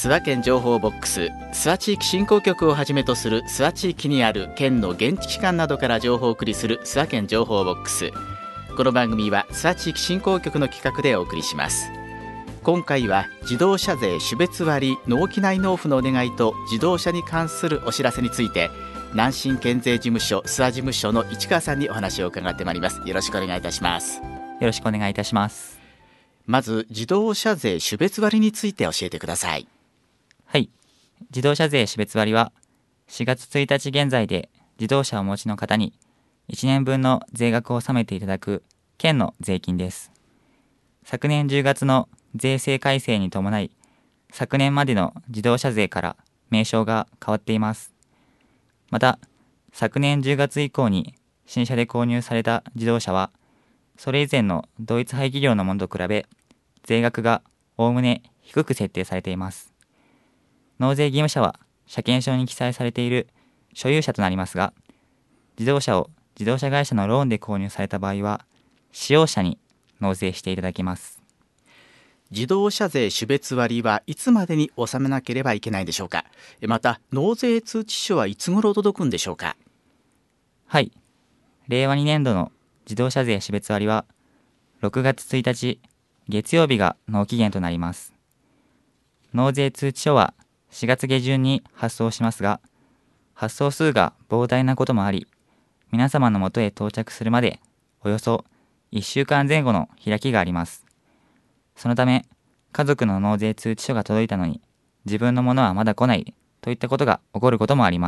諏訪県情報ボックス、諏訪地域振興局をはじめとする諏訪地域にある県の現地機関などから情報をお送りする諏訪県情報ボックス。この番組は諏訪地域振興局の企画でお送りします。今回は自動車税種別割納期内納付のお願いと自動車に関するお知らせについて、南信県税事務所諏訪事務所の市川さんにお話を伺ってまいります。よろしくお願いいたします。 よろしくお願いいたします。 まず自動車税種別割について教えてください。 はい、自動車税種別割は4月1日現在で自動車をお持ちの方に1年分の税額を納めていただく県の税金です。昨年10月の税制改正に伴い、昨年までの自動車税から名称が変わっています。また、昨年10月以降に新車で購入された自動車は、それ以前の同一排気量のものと比べ、税額がおおむね低く設定されています。納税義務者は車検証に記載されている所有者となりますが、自動車を自動車会社のローンで購入された場合は、使用者に納税していただけます。 自動車税種別割はいつまでに納めなければいけないでしょうか。また、納税通知書はいつ頃届くんでしょうか。 はい、令和2年度の自動車税種別割は6月1日月曜日が納期限となります。納税通知書は4月下旬に発送しますが、発送数が膨大なこともあり、皆様のもとへ到着するまでおよそ1週間前後の開きがあります。そのため、家族の納税通知書が届いたのに自分のものはまだ来ないといったことが起こることもあります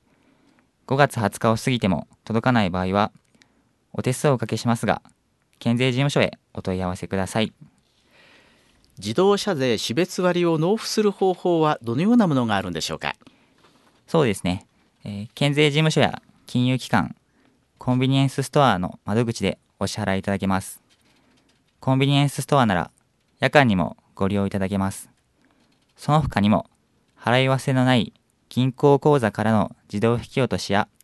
。5月20日を過ぎても届かない場合は、お手数をおかけしますが、県税事務所へお問い合わせください。 自動車税種別割を納付する方法はどのようなものがあるんでしょうか。 そうですね、県税事務所や金融機関、コンビニエンスストアの窓口でお支払いいただけます。コンビニエンスストアなら夜間にもご利用いただけます。その他にも、払い忘れのない銀行口座からの自動引き落としや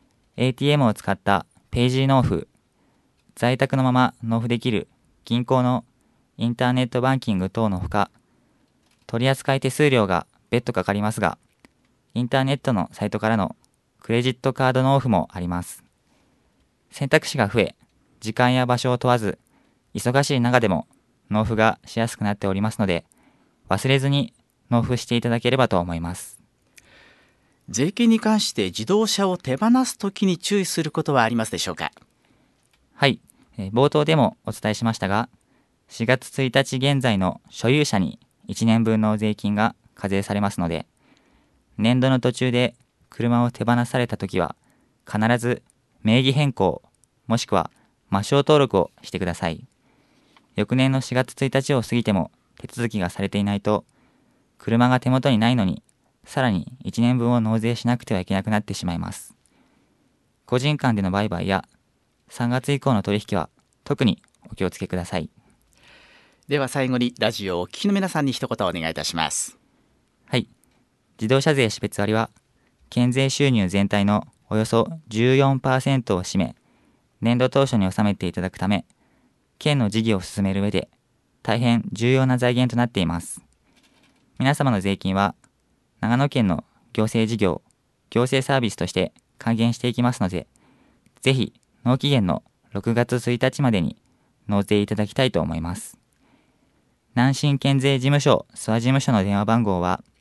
ATM を使ったページー納付、在宅のまま納付できる銀行のインターネットバンキング等のほか、取扱手数料が別途かかりますが、インターネットのサイトからのクレジットカード納付もあります。選択肢が増え、時間や場所を問わず、忙しい中でも納付がしやすくなっておりますので、忘れずに納付していただければと思います。 税金に関して自動車を手放すときに注意することはありますでしょうか。 はい、冒頭でもお伝えしましたが、4月1日現在の所有者に1年分の税金が課税されますので、年度の途中で車を手放されたときは、必ず名義変更、もしくは抹消登録をしてください。翌年の4月1日を過ぎても手続きがされていないと、車が手元にないのに、さらに1年分を納税しなくてはいけなくなってしまいます。個人間での売買や3月以降の取引は特にお気をつけください。 では最後にラジオをお聞きの皆さんに一言お願いいたします。 はい、自動車税種別割は県税収入全体のおよそ 14% を占め、年度当初に納めていただくため、県の事業を進める上で大変重要な財源となっています。皆様の税金は長野県の行政事業、行政サービスとして還元していきますので、ぜひ納期限の6月1日までに納税いただきたいと思います。南信県税事務所諏訪事務所の電話番号は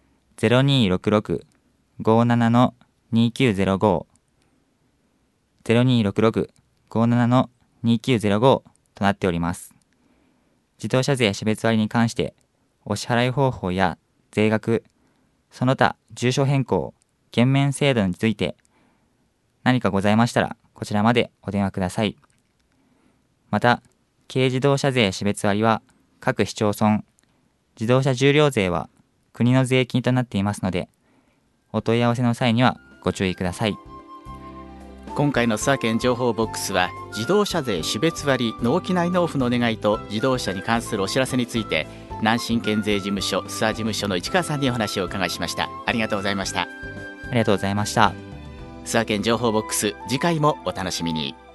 0266-57-2905 0266-57-2905となっております。自動車税種別割に関してお支払い方法や税額、その他住所変更、減免制度について何かございましたらこちらまでお電話ください。また、軽自動車税種別割は各市町村、自動車重量税は国の税金となっていますので、お問い合わせの際にはご注意ください。 今回の諏訪県情報ボックスは、自動車税種別割納期内納付のお願いと自動車に関するお知らせについて、南信県税事務所諏訪事務所の市川さんにお話をお伺いしました。ありがとうございました。 ありがとうございました。 諏訪県情報ボックス、次回もお楽しみに。